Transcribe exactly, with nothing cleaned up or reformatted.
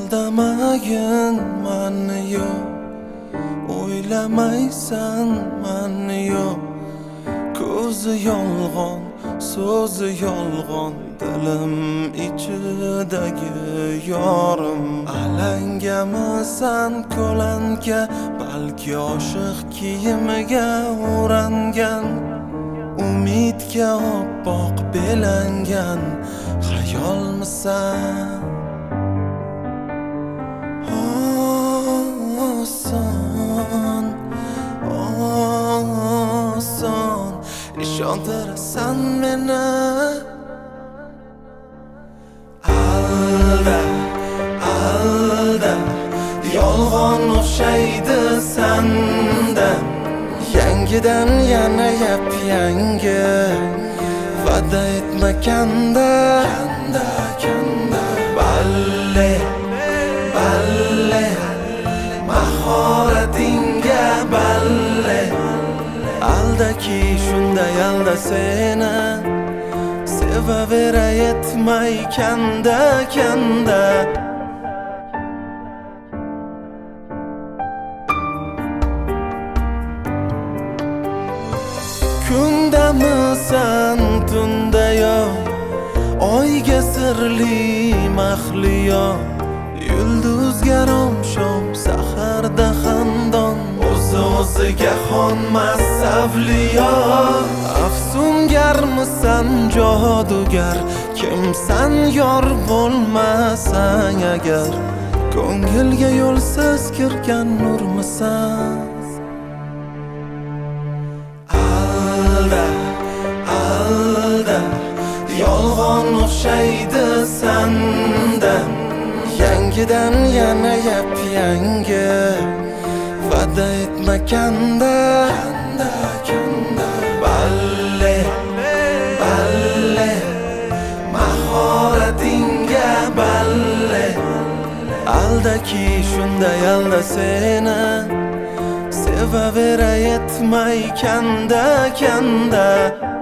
aldamagin mani yo'q, o'ylamaysan mani yo'q. Ko'zi yolg'on, so'zi yolg'on, dilim ichidagi yorim. Alangamisan ko'lanka, balki oshiq kiyimiga o'rangan, umidga oppoq belangan xayolmisan? Oson, oson ishontirasan meni. Alda, alda, yolg'on o'xshaydi sanda. Yangidan yana yap yangi, va'da etmakanda. Kanda, kanda, balle, balle, mahoratingga balle. Aldaki shunday alda seni, sevaveray etmay kanda, kanda. Kundamisan tunda yo'q, oyga sirli mahliyo, yulduzga romshom saharda xandon, o'zi o'ziga xonmas avliyo. Afsungarmisan jodugar, kimsan yor bo'lmasang agar, ko'ngilga yo'lsiz kirgan nurmisan? Alda, alda, yolg'on o'xshaydi sanda. Yangidan yana yap yangi, va'da etmakanda. Kanda, kanda, balle, balle, mahoratingga balle. Aldaki shunday alda seni, sevaveray etmay kanda, kanda.